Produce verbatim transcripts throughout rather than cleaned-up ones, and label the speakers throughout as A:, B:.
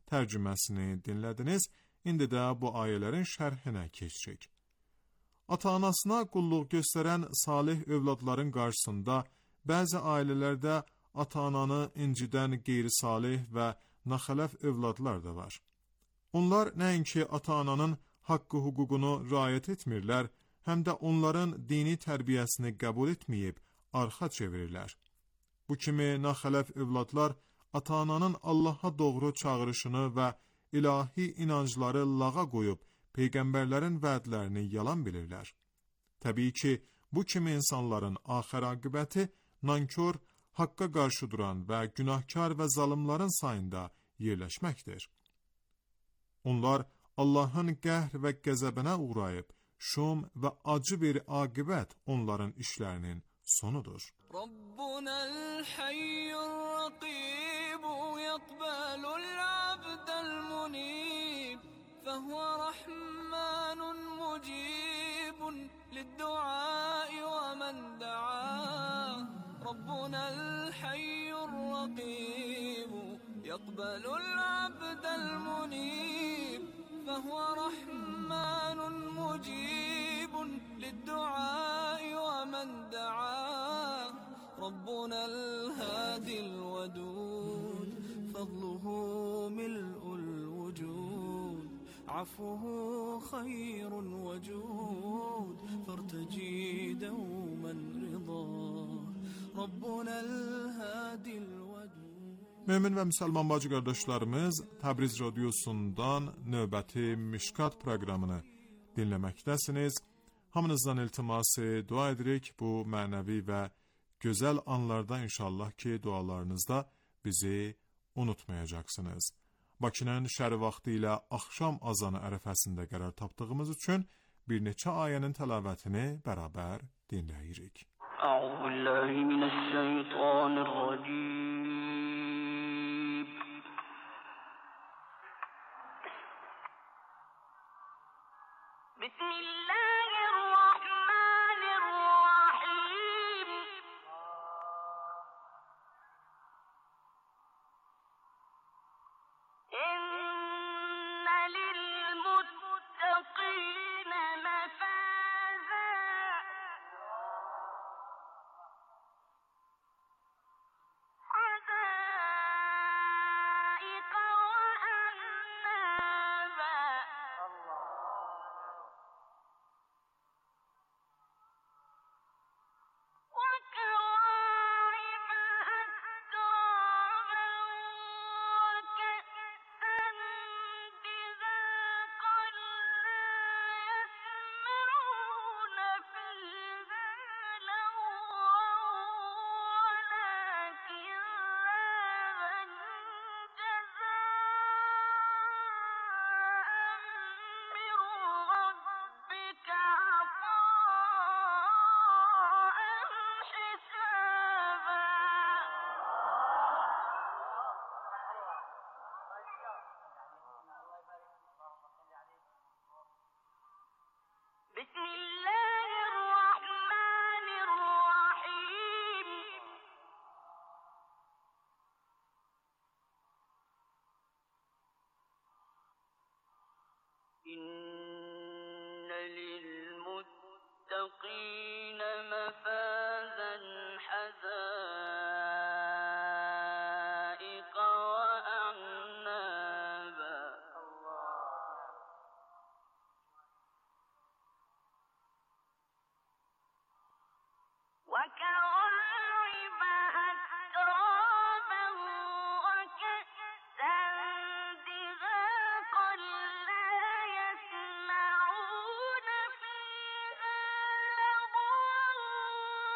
A: tərcüməsini dinlədiniz. İndi də bu ayələrin şərhinə keçirik. Ata-anasına qulluq göstərən salih övladların qarşısında bəzi ailələrdə ata-ananı incidən qeyri-salih və naxələf övladlar da var. Onlar nəinki ata-ananın haqqı hüququnu riayət etmirlər, həm də onların dini tərbiyəsini qəbul etməyib arxa çevirirlər. Bu kimi naxələf övladlar ata-ananın Allaha doğru çağırışını və ilahi inancları lağa qoyub peyğəmbərlərin vədlərini yalan bilirlər. Təbii ki, bu kimi insanların axir aqibəti nankör, haqqa qarşı duran və günahkar və zalimların sayında yerləşməkdir. Onlar Allahın qəhr və qəzəbinə uğrayıb, şum və acı bir aqibət onların işlərinin sonudur.
B: Rabbunal hayyur raqib yaqbalul abdal munib fahuwa rahmanun mujibun lid-du'a wa man da'a. Rabbunal hayyur raqib yaqbalul abdal munib فهو رحمن مجيب للدعاء ومن دعاه. ربنا الهادي الودود فضله ملء الوجود عفوه خير وجود فارتجي دوما رضاه. ربنا الهادي الودود.
A: Mömin və müsəlman bacı qardaşlarımız, Təbriz radiosundan növbəti Mişkat proqramını dinləməkdəsiniz. Hamınızdan iltiması dua edirik bu mənəvi və gözəl anlarda inşallah ki, dualarınızda bizi unutmayacaqsınız. Bakının şəri vaxtı ilə axşam azanı ərəfəsində qərar tapdığımız üçün bir neçə ayənin təlavətini bərabər dinləyirik.
C: Euzubillahimineşşeytanirracim. بسم الله الرحمن الرحيم. إن للمتقين مفازا حدائق وأعنابا بسم الله الرحمن الرحيم. إن للمتقين مفازا حدائق وأعنابا وكواعب أترابا وكأسا دهاقا لا يسمعون فيها لغوا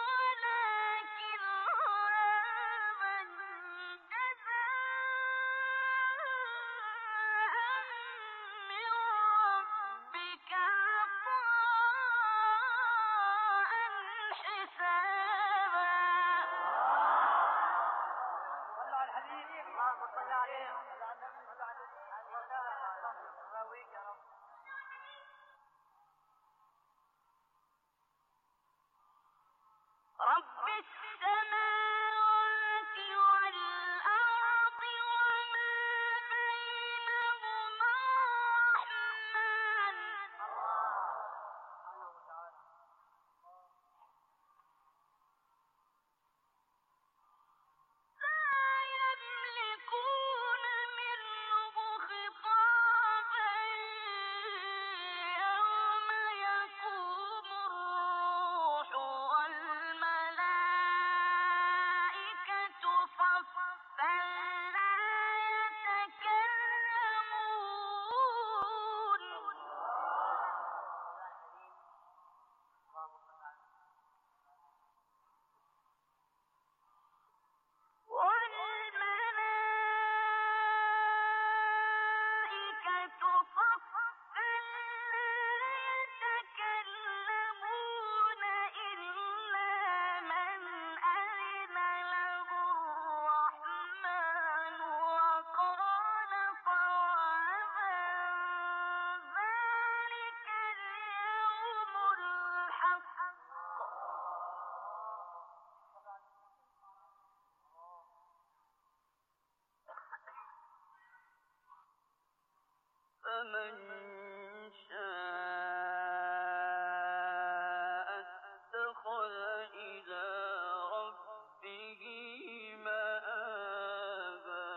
C: فمن شاء اتخذ إلى ربه مآبا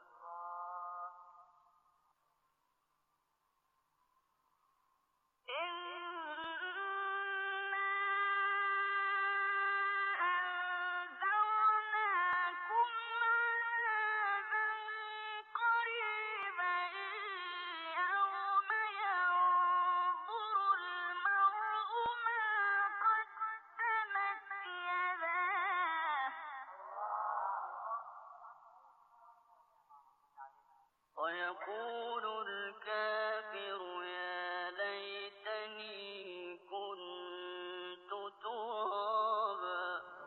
C: ويقول الكافر يا ليتني كنت ترابا.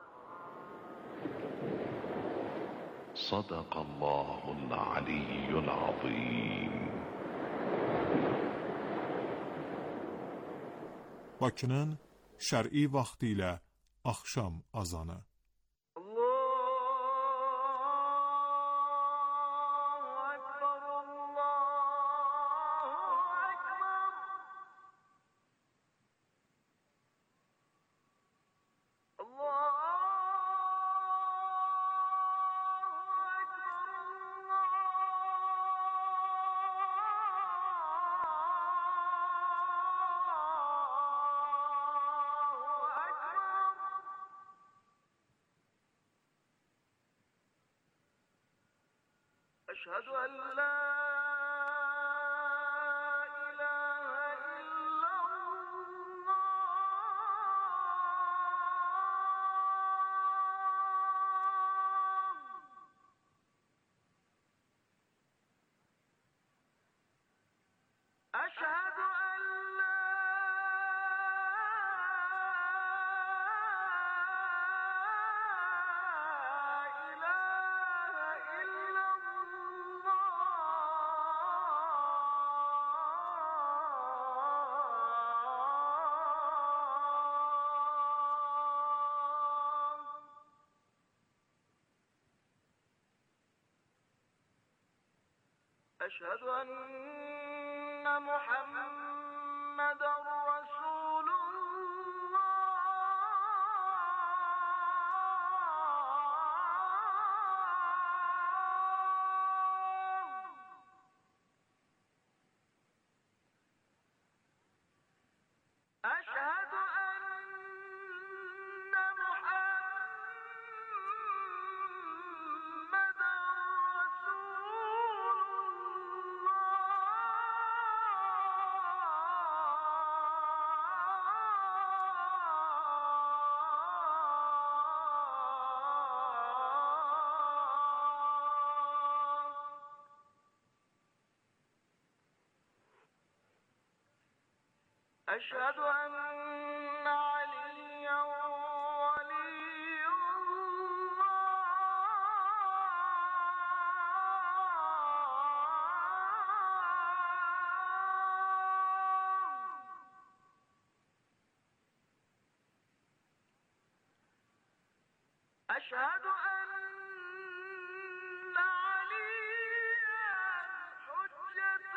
D: صدق الله العلي العظيم.
A: Bakının şər'i vaxtı ilə axşam azanı.
B: أشهد أن لا إله إلا الله أشهد أن لا أشهد أن محمدا رسول الله أشهد أن محمدا رسول أشهد أن عليا ولي الله أشهد أن عليا حجة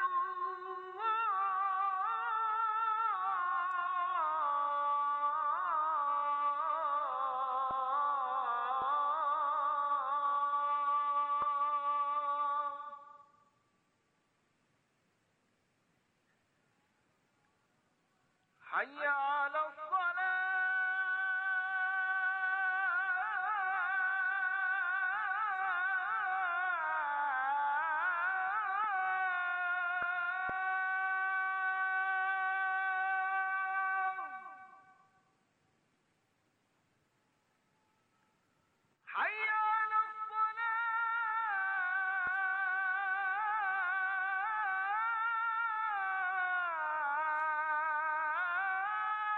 B: حي على الصلاة حي على الصلاة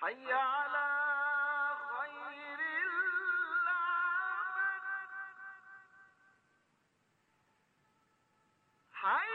B: حي على خير العمل حي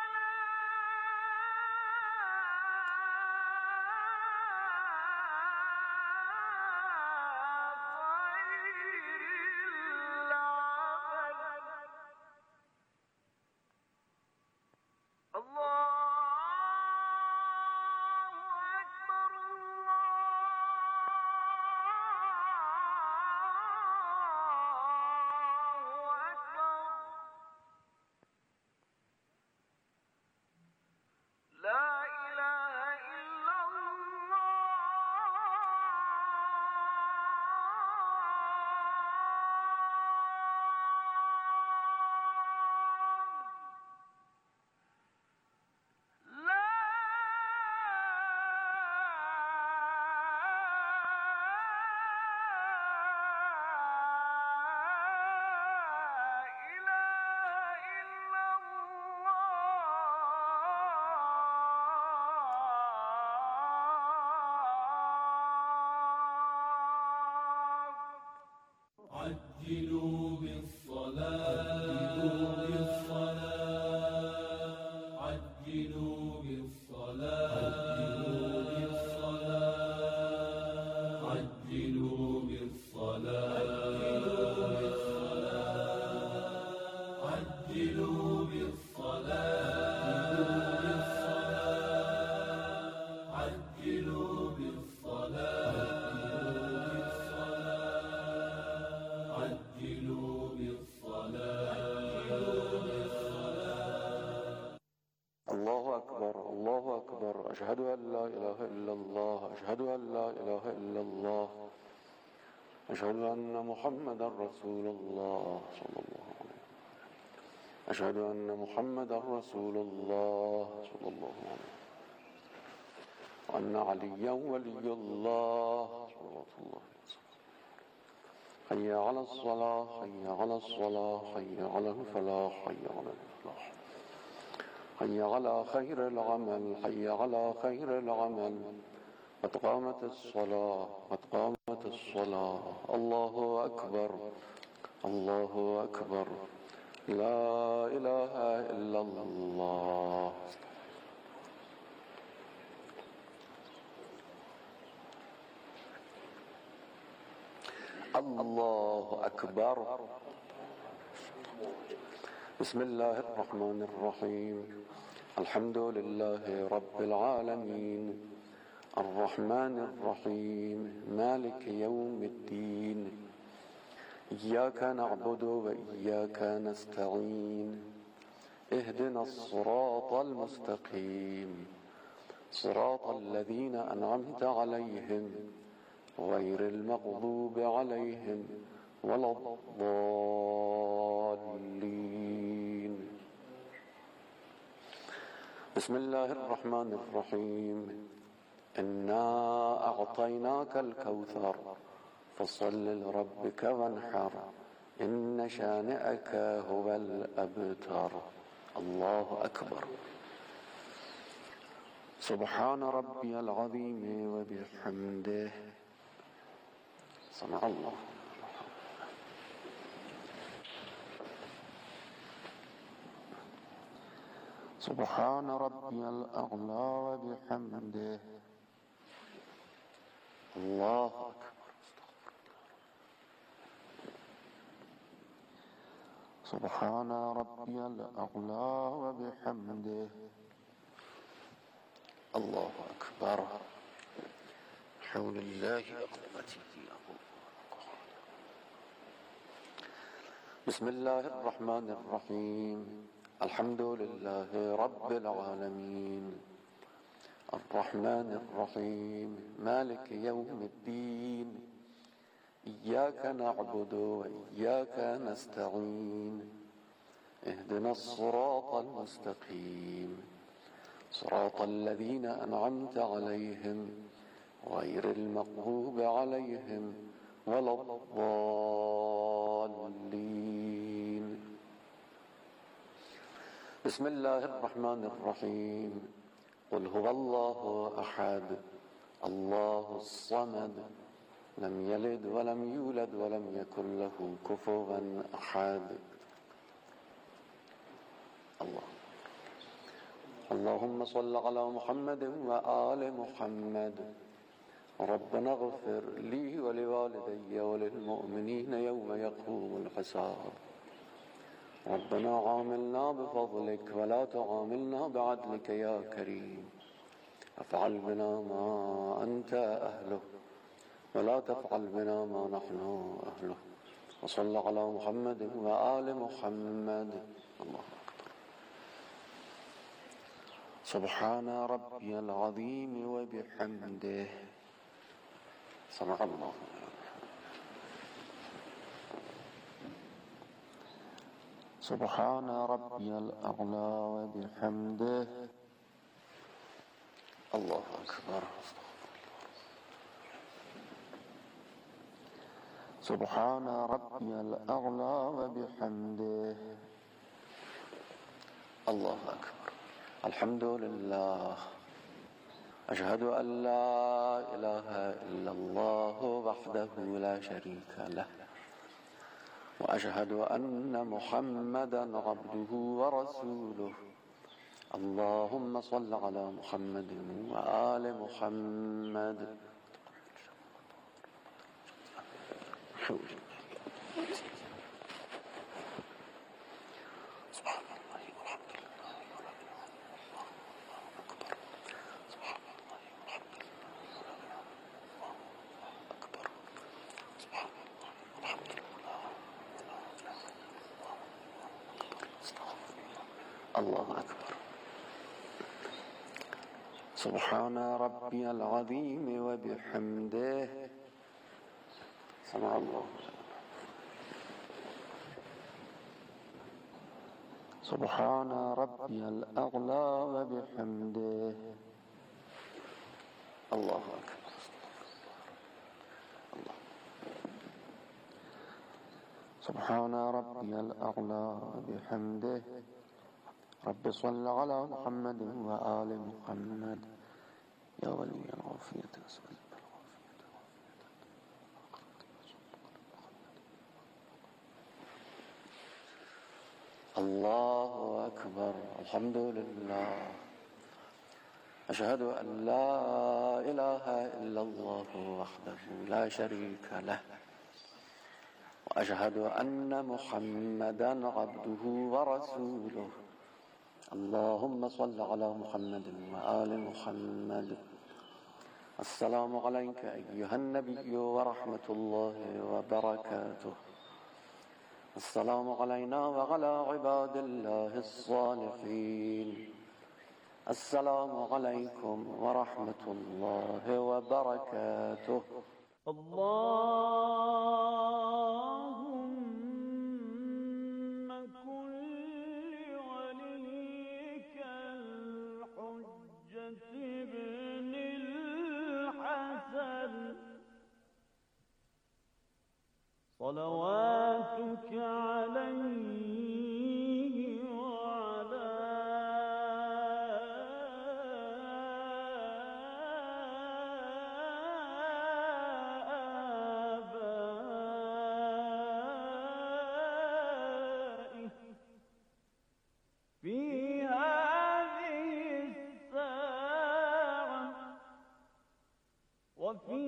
E: عجلوا بالصلاة عجلوا بالصلاة عجلوا بالصلاة عجلوا بالصلاة عجلوا بالصلاة
F: الله أكبر الله أكبر أشهد أن لا إله إلا الله أشهد أن لا إله إلا الله أشهد أن محمدا رسول الله صلى الله عليه وسلم أشهد أن محمدا رسول الله صلى الله عليه وسلم وأن عليا ولي الله صلى الله عليه وسلم حي على الصلاة حي على الصلاة حي على الفلاح حي على الفلاح حي على خير العمل حي على خير العمل قد قامت الصلاة قد قامت الصلاة الله أكبر الله أكبر لا إله إلا الله الله أكبر بسم الله الرحمن الرحيم الحمد لله رب العالمين الرحمن الرحيم مالك يوم الدين إياك نعبد وإياك نستعين اهدنا الصراط المستقيم صراط الذين أنعمت عليهم غير المغضوب عليهم ولا الضالين بسم الله الرحمن الرحيم إنا أعطيناك الكوثر فصل لربك وانحر إن شانئك هو الأبتر الله أكبر سبحان ربي العظيم وبحمده سمع الله سبحان ربي الأعلى وبحمده الله أكبر سبحان ربي الأعلى وبحمده الله أكبر حول الله أقوتي بسم الله الرحمن الرحيم الحمد لله رب العالمين الرحمن الرحيم مالك يوم الدين إياك نعبد وإياك نستعين اهدنا الصراط المستقيم صراط الذين أنعمت عليهم غير المغضوب عليهم ولا الضالين بسم الله الرحمن الرحيم قل هو الله أحد الله الصمد لم يلد ولم يولد ولم يكن له كفوا أحد. الله. اللهم صل على محمد وآل محمد. ربنا اغفر لي ولوالدي وللمؤمنين يوم يقوم الحساب. ربنا عاملنا بفضلك ولا تعاملنا بعدلك يا كريم. افعل بنا ما أنت أهله ولا تفعل بنا ما نحن أهله. وصل على محمد وآل محمد. الله أكبر. سبحان ربي العظيم وبحمده. سمع الله. سبحان ربي الأعلى وبحمده. الله أكبر. سبحان ربي الأعلى وبحمده. الله أكبر. الحمد لله. أشهد أن لا إله إلا الله وحده لا شريك له، وأشهد أن محمدا عبده ورسوله. اللهم صل على محمد وآل محمد. سبحان الله والحمد لله ولا إله إلا الله والله أكبر. سبحان الله والحمد لله ولا إله إلا الله أكبر. سبحان الله والحمد لله ولا إله إلا الله أكبر. الله أكبر. سبحان ربي العظيم وبحمده. سمع الله. سبحان ربي الأعلى وبحمده. الله أكبر. الله. سبحان ربي الأعلى وبحمده. رب صل على محمد وآل محمد. يا ولي العافية أسألك الله أكبر. الحمد لله. أشهد أن لا إله إلا الله وحده لا شريك له، وأشهد أن محمدا عبده ورسوله. اللهم صل على محمد وآل محمد. السلام عليك أيها النبي ورحمة الله وبركاته. السلام علينا وعلى عباد الله الصالحين. السلام عليكم ورحمة الله وبركاته.
B: اللهم كن لوليك الحجة ابن الحسن صلواتك عليه وعلى آبائه في هذه الساعة وفي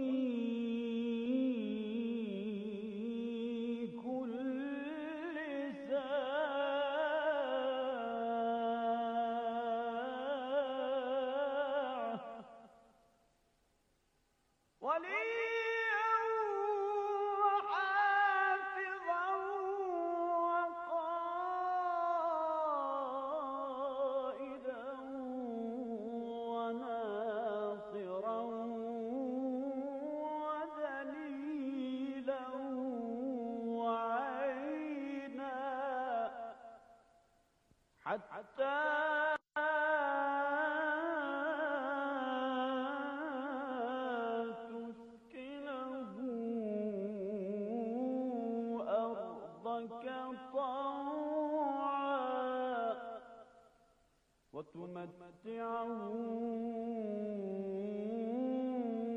B: حتى تسكنه أرضك طوعا وتمتعه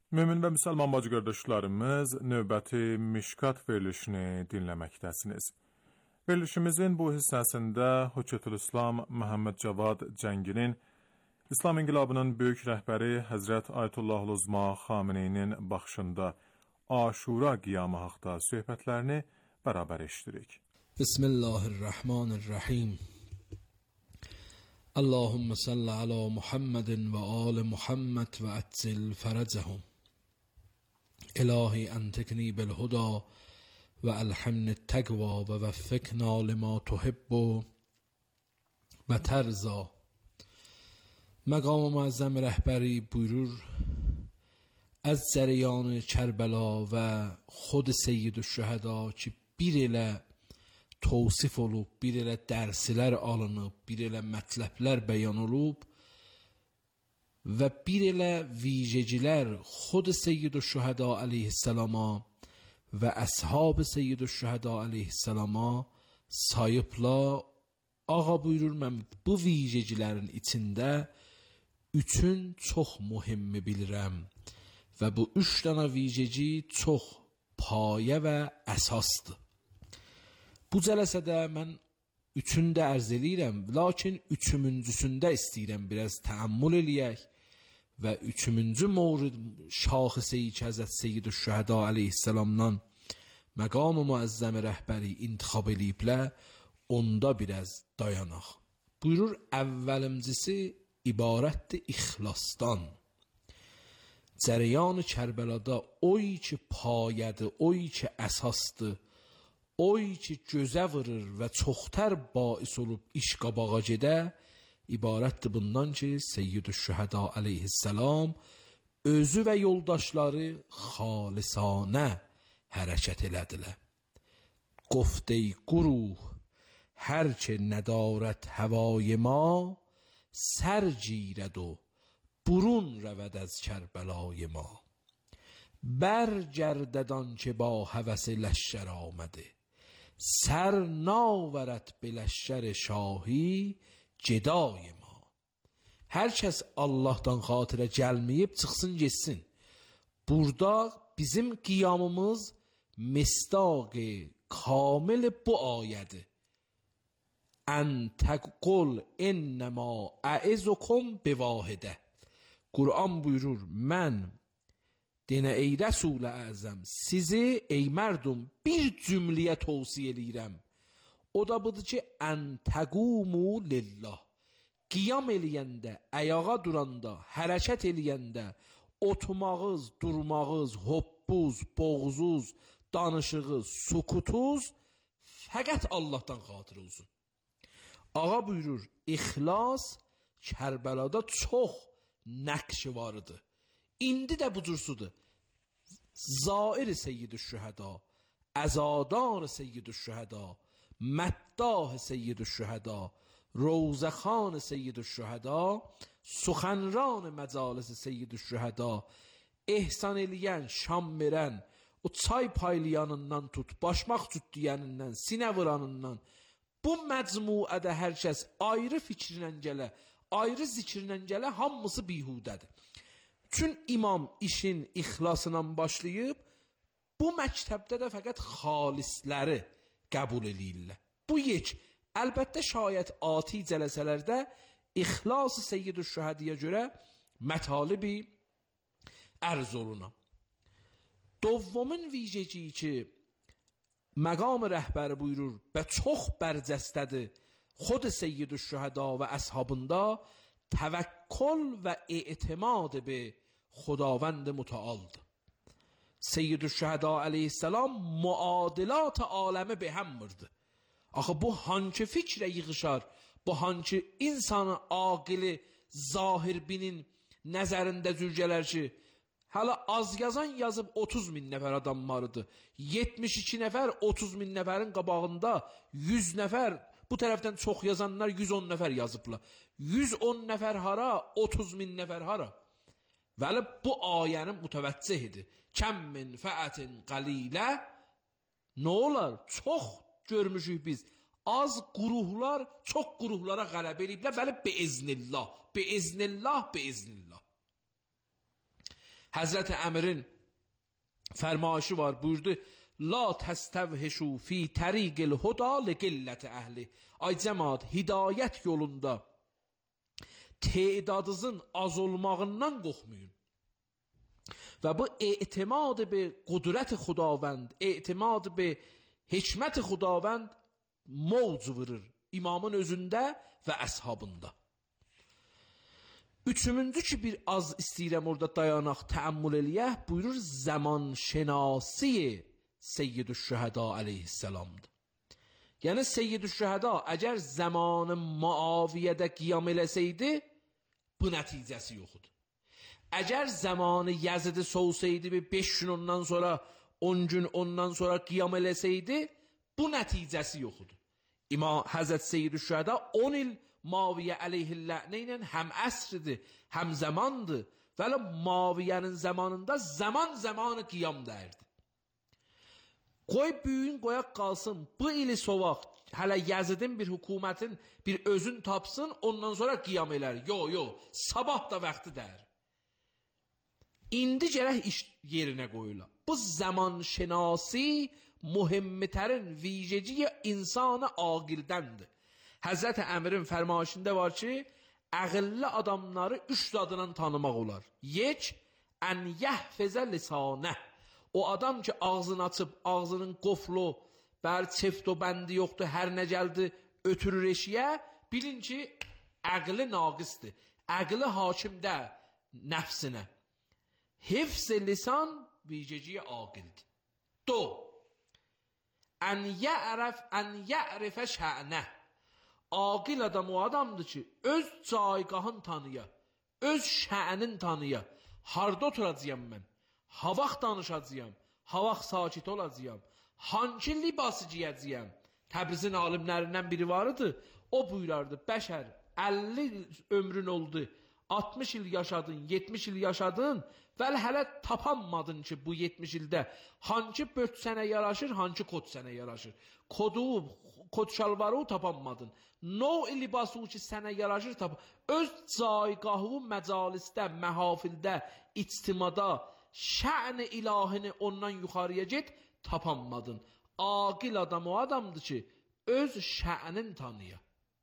A: Mömin və müsəlman bacı qardaşlarımız, növbəti Mişkat verilişini dinləməkdəsiniz. Verilişimizin bu hissəsində Hüccətülislam Məhəmməd Cavad Cənginin, İslam İnqilabının böyük rəhbəri Həzrət Ayətullah Uzma Xameneyinin baxışında Aşura qiyamı haqda söhbətlərini bərabər eşidirik.
G: Bismillahirrahmanirrahim. Allahümme salli ala Muhammedin ve ali Muhammed ve etzil feracehum. İlahi entekni bil huda ve elhamni tegva ve veffikna lima tuhibbu ve terza. Məqam-ı Muəzzəm rəhbəri buyurur, az cəriyan Kərbəla və xod Seyyid-ü Şühəda ki, bir elə tavsif olub, bir elə dərslər alınıb, bir elə mətləblər bəyan olub və bir elə vicəcilər xod Seyyid-ü Şühəda aleyhisselama və əshab Seyyid-ü Şühəda aleyhisselama sayıbla, ağa buyurur, mən bu vicəcilərin içində üçün çox mühimmi bilirəm və bu üç dana vicəci çox payə və əsasdır. Bu cələsədə mən üçündə ərz eləyirəm, lakin üçümüncüsündə istəyirəm biraz təəmmül eləyək və üçümüncü mövrid şaxisi-i ki, Həzrət Seyyid-ü Şühəda aleyhisselamdan məqam-ı müəzzəm rəhbəri intixab eləyiblə, onda biraz dayanaq. Buyurur, əvvəlimcisi ibarətdir ixlasdan. Cəriyan Kərbəlada oy ki payədir, oy ki əsasdır, oy ki gözə vurur və çoxtər bais olub iş qabağa gedə, ibarətdir bundan ki, Seyyid-ü Şühəda aleyhisselam özü və yoldaşları xalisanə hərəkət elədilər. Qoftey quruh, hər ki nədarət həvay ma, sər girəd o burun rəvəd az Kərbəlای ma. Bərgərdədan ki ba həvəsi ləşşər آمده, سر ناورد به لشکر şahi gedای ma. Hər kəs Allahdan xatirə gəlməyib çıxsın getsin. Burada bizim qiyamımız misdaqı kamil bu ayədir. Ən təqul innəma əizukum bivahidə. Quran buyurur, mən denə ey Rəsul-i Əzəm, sizi ey mərdum bir cümləyə tövsiyə eləyirəm. O da budur ki, ən təqumu lillah. Qiyam eləyəndə, ayağa duranda, hərəkət eləyəndə, oturmağız, durmağız, hoppuz, boğzuz, danışığız, sukutuz fəqət Allahdan xatir olsun. Ağa buyurur, ixlas Kərbəlada çox nəqşi varıdır. İndi də bu cürsudur. Zair Seyyid-ü Şühəda, əzadar Seyyid-ü Şühəda, məddah Seyyid-ü Şühəda, روزخان سید الشهدا، سخنران مجالس سید الشهدا، ehsan eləyən, şam verən, o çay paylayanından tut, başmaq tut deyənindən, sinə vuranından, bu məcmuədə hər kəs ayrı fikrinə gələ, ayrı zikrinə gələ, hamısı bihudədir. Çün imam işin ixlasından başlayıb, bu məktəbdə də fəqət xalisləri qəbul eləyirlər. Bu yek, əlbəttə şayət ati cələsələrdə ixlas-ı Seyyid-ü Şühədəyə görə mətalibi ərz olunam. Dovvumun vicəciyi ki, məqam rəhbəri buyurur və çox bərcəstədir xod Seyyid-ü Şühəda və əshabında təvəkkül və etimad be xudavənd mütəaldır. Seyyid-ü Şühəda aleyhisselam muadilat aləmi be həm vurdu. Axı bu hangi fikrə yığışar, bu hangi insanı aqili zahir binin nəzərində cürgələr ki, hələ az yazan yazıb otuz min nəfər adam vardı. yetmiş iki nəfər otuz min nəfərin qabağında yüz nəfər, bu tərəfdən çox yazanlar yüz on nəfər yazıblar. yüz on nəfər hara, otuz min nəfər hara. Vəli bu ayənin mütəvəccühidir. Kəm min fəətin qalilə, nə olar? Çox görmüşük biz. Az quruhlar çox quruhlara qələbə eləyiblər. Vəli beiznillah, beiznillah, beiznillah. Həzrəti Əmirin fərmayışı var, buyurdu: La təstəvhişu fi təriqil huda li qilləti əhli. Ay cəmaat, hidayət yolunda tedadınızın az olmağından qorxmayın. Və bu etimad be qudrət Xudavənd, etimad be hikmət Xudavənd mövc vurur imamın özündə və əshabında. Üçüncü ki, bir az istəyirəm orada dayanaq, təəmmül eləyək, buyurur zaman şənasi Seyyidü'ş-Şühəda aleyhisselamdır. Yəni Seyyidü'ş-Şühəda əgər zamanı Muaviyyədə qiyam eləsəydi, bu nəticəsi yoxdur. Əgər zamanı Yazid-i soğsaydı bir beş gün ondan sonra, on gün ondan sonra qiyam eləsəydi, bu nəticəsi yoxdur. İmam Həzrət Seyyidü'ş-Şühəda on il Muaviyyə əleyhillə'nə ilə həm əsrdir, həm zamandır. Vəli Muaviyyənin zamanında zaman zamanı qiyam dərdi. Qoy büyün qoyaq qalsın, bu ili sovaq, hələ Yazidin bir hükümətin bir özün tapsın, ondan sonra qiyam elər. Yo, yo, sabah da vaxtı dər. İndi gərək iş yerinə qoyular. Bu zaman şənasi mühimmitərin viceciyə insanı aqildəndir. Həzrət Əmirin fərmayışında var ki, əqilli adamları üç adından tanımaq olar. Yek, ən yəhfəzə lisanə. O adam ki, ağzını açıb, ağzının qoflu, bər çeft o bəndi yoxdur, hər nə gəldi, ötürür eşiyə, bilin ki, əqli naqisdir. Əqli hakimdə nəfsinə. Hifz-i lisan viceciyə aqildir. Do, ən yərəf, ən yərifə şənə. Aqil adam o adamdır ki, öz caygahın tanıya, öz şənin tanıya. Harda oturacağım mən? Ha vaxt danışacağım, ha vaxt sakit olacağım, hangi libası giyəcəyəm? Təbrizin alimlərindən biri vardı, o buyurardı, bəşər, əlli ömrün oldu, altmış il yaşadın, yetmiş il yaşadın, vəl hələ tapanmadın ki, bu yetmiş ildə hangi böt sənə yaraşır, hangi kod sənə yaraşır. Kodu, kod şalvarı tapanmadın. No libası ki, sənə yaraşır, tapan. Öz caygahı məcalisdə, məhafildə, içtimada, şə'n-i ilahini ondan yuxarıya get, tapanmadın. Aqil adam o adamdır ki, öz şə'nin tanıya.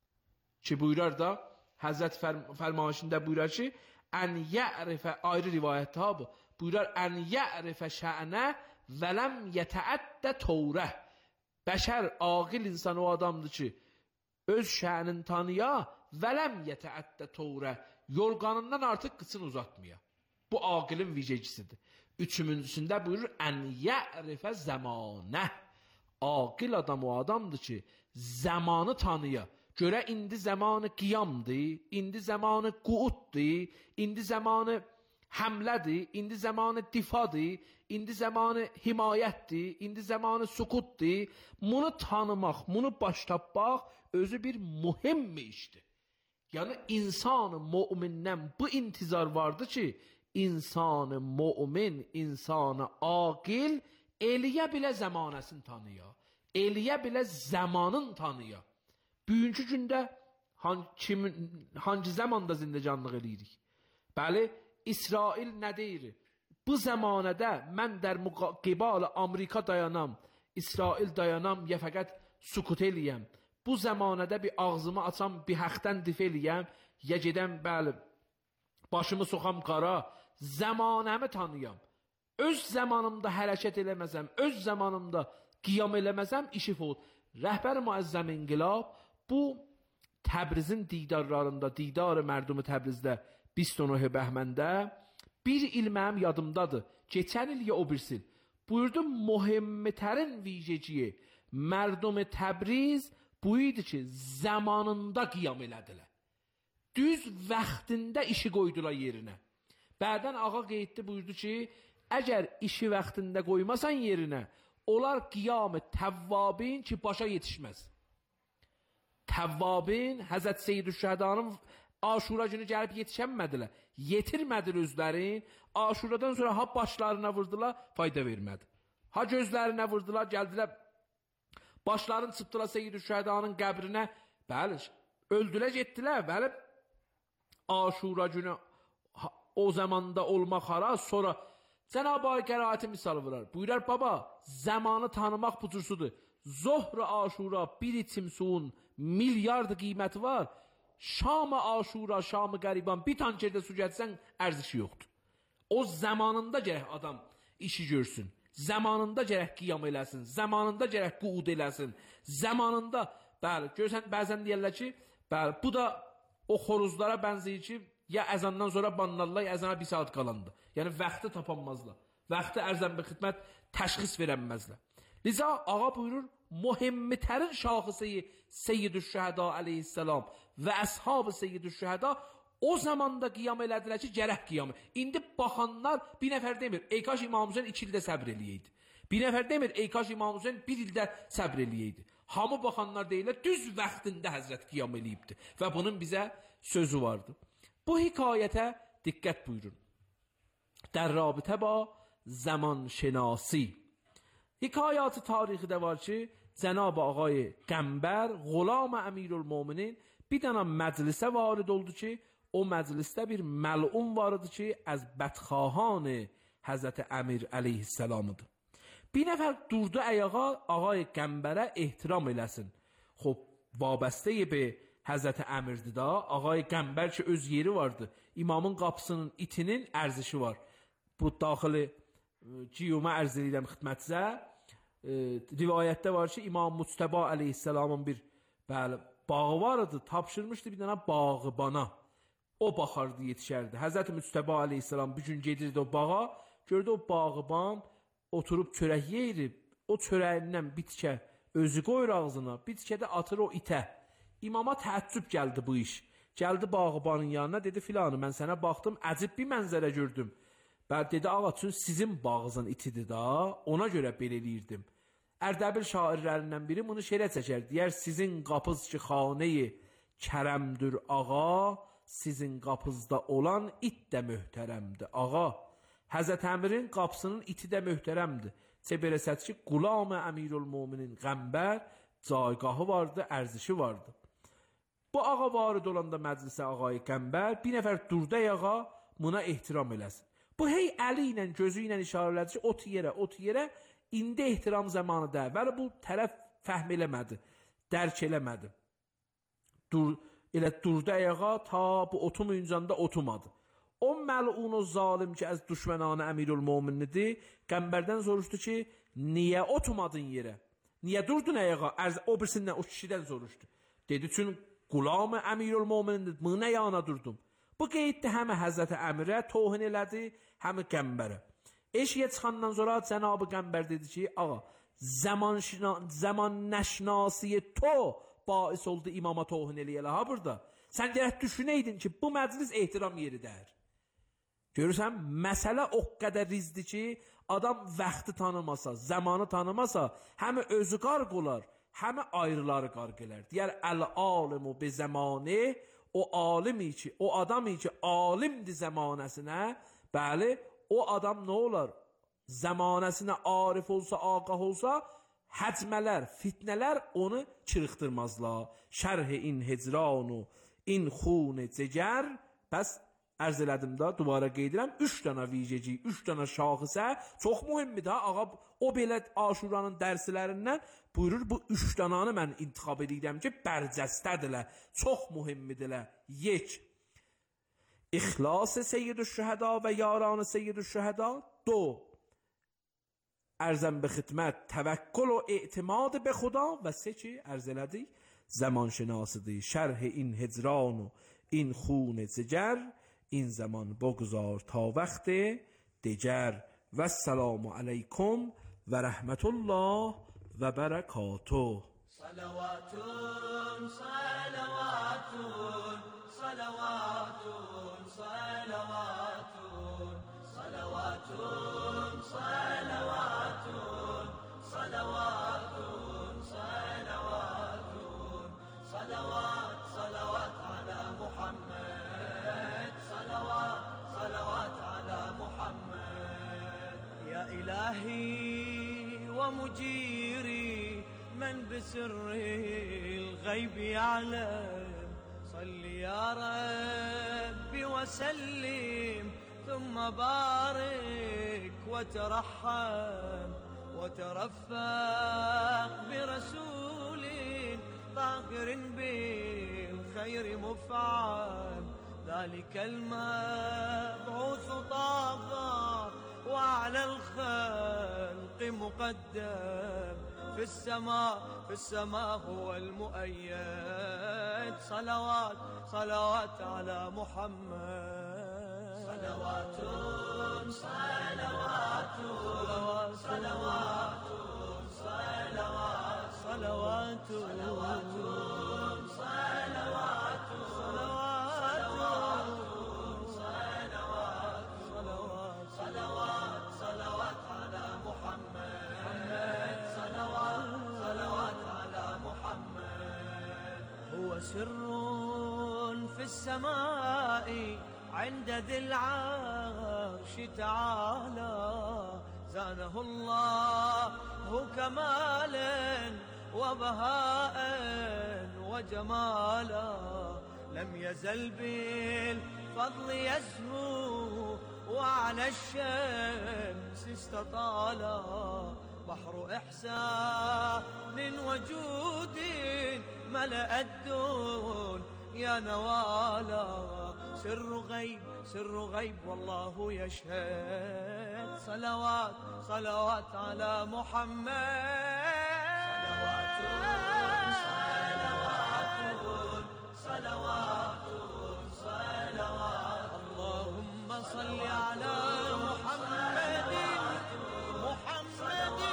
G: Ki buyurar da, Həzrət fərmayışında buyurar ki, ən yərifə, ayrı rivayətdə ha bu, buyurar, ən yərifə şə'nə vələm yətəəddə tovrə. Bəşər, aqil insan o adamdır ki, öz şə'nin tanıya, vələm yətəəddə tovrə, yorğanından artıq qıçını uzatmaya. Bu aqilin vicecisidir. Üçüncüsündə buyurur, ən yərifə zəmanə. Aqil adam o adamdır ki, zamanı tanıya. Görə indi zamanı qiyamdır, indi zamanı quuddur, indi zamanı həmlədir, indi zamanı difadır, indi zamanı himayətdir, indi zamanı sukutdur. Bunu tanımaq, bunu başlapmaq özü bir mühim işdir. Yəni insanı mümindən bu intizar vardı ki, insanı mümin, insanı aqil eləyə bilə zamanəsini tanıya, eləyə bilə zamanın tanıya. Bugünkü gündə hangi, kimin, hangi zamanda zindecanlıq eləyirik? Bəli, İsrail nə deyir? Bu zamanədə mən der qibal Amerika dayanam, İsrail dayanam, ya fəqət sukut eləyəm. Bu zamanədə bir ağzımı açam, bir həqdən dif eləyəm, ya gedəm, bəli, başımı soxam qara, zamanəmi tanıyam. Öz zamanımda hərəkət eləməsəm, öz zamanımda qiyam eləməsəm, işi fot. Rəhbər Müəzzəm İnqilab bu Təbrizin didarlarında, didarı mərdumi Təbrizdə بیست و نه bəhməndə bir il mənim yadımdadır. Keçən il ya o birsil. Buyurdu mühimmitərin viceciyi mərdumi Təbriz bu idi ki, zamanında qiyam elədilər. Düz vaxtında işi qoydular yerinə. Bədən ağa qeyddə buyurdu ki, əgər işi vaxtında qoymasan yerinə, onlar qiyam-ı təvvabin ki, başa yetişməz. Təvvabin, Həzrət Seyyidü'ş-Şühədanın Aşura günü gəlib yetişənmədilər. Yetirmədir özlərin. Aşuradan sonra ha başlarına vurdular, fayda vermədi. Ha gözlərinə vurdular, gəldilər, başlarını çıptılar Seyyidü'ş-Şühədanın qəbrinə. Bəli, öldülər, getdilər. Bəli, Aşura günü o zamanda olmaq hara, sonra Cenab-ı Hak qəraəti misal vurar. Buyurar, baba, zamanı tanımaq bu cürsudur. Zohr-ı Aşura bir timsun milyard qiyməti var. Şam-ı Aşura, Şam-ı qəriban bir tankerdə su gətsən ərzişi yoxdur. O zamanında gərək adam işi görsün. Zamanında gərək qiyam eləsin. Zamanında gərək quud eləsin. Zamanında, bəli, görsən, bəzən deyərlər ki, bəli, bu da o xoruzlara bənzəyir ki, ya əzandan sonra banlarlar, ya əzana bir saat qalandı. Yəni, vaxtı tapanmazlar. Vaxtı ərzən bir xidmət təşxis verənməzlər. Liza, ağa buyurur, mühimmitərin şahısı Seyyid-ü-Şəhəda aleyhisselam və əshab-ı Seyyid-ü-Şəhəda o zamanda qiyam elədilər ki, gərək qiyamı. İndi baxanlar bir nəfər demir, ey kaş İmam Hüseyin iki ildə səbr eləyəydi. Bir nəfər demir, ey kaş İmam Hüseyin bir ildə səbr eləyəydi. Hamı baxanlar deyirlər, düz vaxtında Həzrət qiyam eləyibdi. Və bunun bizə sözü vardı. Bu hikayətə diqqət buyurun. در رابطه با زمان شناسی حکایات تاریخی ده var ki Cenab-ı Ağay Qəmbər Qulam Əmirülmöminin bir dənə məclisə varid oldu ki o məclisdə bir məlun var idi ki az bədxahan Həzrət Əmir əleyhisselamıdır. Bir nəfər durdu ayağa Ağay Qəmbərə ehtiram eləsin. Xub vabəstə be Həzrət Əmirdir da Ağay Qəmbər ki öz yeri vardı. İmamın qapısının itinin ərzişi var. Bu daxili ciyuma ərz edirəm xidmətinizə. E, rivayətdə var ki İmam Muctəba əleyhisselamın bir bəli, bağı var idi, tapşırmışdı bir dənə bağıbana. O baxardı, yetişərdi. Həzrət Muctəba əleyhisselam bir gün gedirdi o bağa, gördü o bağıban oturub çörək yeyir. O çörəyindən bir tikə özü qoyur ağzına, bir tikə də atır o itə. İmama təəccüb gəldi bu iş. Gəldi bağıbanın yanına, dedi filanı, mən sənə baxdım, əcib bir mənzərə gördüm. Bəli, dedi, ağa, çünki sizin bağızın itidir da, ona görə belə eləyirdim. Ərdəbil şairlərindən biri bunu şeirə çəkər. Deyər, sizin qapız ki xaneyi kərəmdür ağa, sizin qapızda olan it də möhtərəmdir ağa. Həzrət Əmirin qapısının iti də möhtərəmdir. Çə belə sət ki, Qulam-ı Əmirülmöminin Qəmbər caygahı vardı, ərzişi vardı. Bu ağa varid olanda məclisə Ağay Qəmbər bir nəfər durdu ayağa buna ehtiram eləsin. Bu hey əli ilə, gözü ilə işarə elədi ki, ot yerə, ot yerə, indi ehtiram zamanı da. Vəli bu tərəf fəhm eləmədi, dərk eləmədi. Dur, elə durdu ayağa, ta bu otum üncanda otumadı. O məlun o zalim ki, az düşmənanə Əmirülmöminnidir, Qəmbərdən soruşdu ki, niyə otumadın yerə? Niyə durdun ayağa? Ərz, o birisindən, o kişidən soruşdu. Dedi, çünki Qulam-ı Əmirülmöminindir, bunu nə yana durdum? Bu qeyddə həmə Həzrət Əmirə tohin elədi, həmə Qəmbərə. Eşiyə çıxandan sonra Cənab-ı Qəmbər dedi ki, ağa, zaman, zaman nəşnasiyə to bais oldu imama tohin eləyələ ha burada. Sən gərək düşünəydin ki, bu məclis ehtiram yeridir. Görürsən, məsələ o qədər rizdir ki, adam vaxtı tanımasa, zamanı tanımasa, həmə özü qarq olar, həmə ayrıları qarq elər. Deyər, əl-alimu bi zamanı, o alimi ki, o adamı ki, alimdir zamanəsinə, bəli, o adam nə olar? Zamanəsinə arif olsa, ağah olsa, həcmələr, fitnələr onu çırıqdırmazlar. Şərh-i in hecranu, in xun cegər, bəs ərz elədim da, duvara qeydirəm, üç dana viceci, üç dana şahısə, çox mühimdir da, ağa, o belə Aşuranın dərslərindən buyurur, bu üç dananı mən intixab edirəm ki, bərcəstədirlər, çox mühimmidirlər. Yek, İxlas-ı Seyyid-ü-Şəhəda və yaran-ı Seyyid-ü-Şəhəda. Do, ərzəm be xidmət, təvəkkül o etimad be xuda. Və se ki, ərz elədik, zaman şinasıdır, şərh in hecranu, in xun cegər, این زمان بگذار تا وقت دیگر و السلام علیکم و رحمت الله و برکاته.
E: صلوات صلوات صلوات صلوات صلوات صلوات صلوات صلوات صلوات صلوات على محمد صلوات صلوات على محمد. يا إلهي ومجيري من بسر الغيب يعلم، صل يا ربي وسلم ثم بارك وترحم وترفق برسول طاهر بالخير مفعم ذلك المبعوث طه وعلى الخلق مقدم في السماء في السماء هو المؤيد صلوات صلوات على محمد صلوات صلوات صلوات صلوات صلوات صلوات صلوات صلوات صلوات صلوات على محمد صلوات صلوات على محمد هو سر في السماء عند ذي العرش تعالى زانه الله كمالا وبهاء وجمالا لم يزل بالفضل يزهو وعلى الشمس استطالا بحر إحسان وجود ملأ الدون يا نوالا سر غيب سر غيب والله يشهد صلوات صلوات على محمد صلوات صلوات صلوات اللهم صل على محمد محمد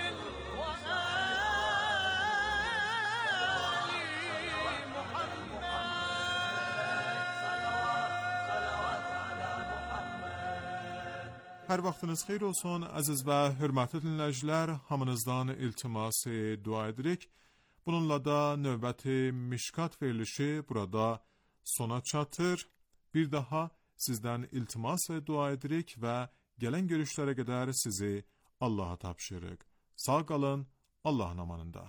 A: Hər vaxtınız xeyir olsun, əziz və hörmətli dinləyicilər, hamınızdan iltimas dua edirik. Bununla da növbəti Mişkat verilişi burada sona çatır. Bir daha sizdən iltimas dua edirik və gələn görüşlərə qədər sizi Allaha tapşırıq. Sağ qalın, Allahın amanında.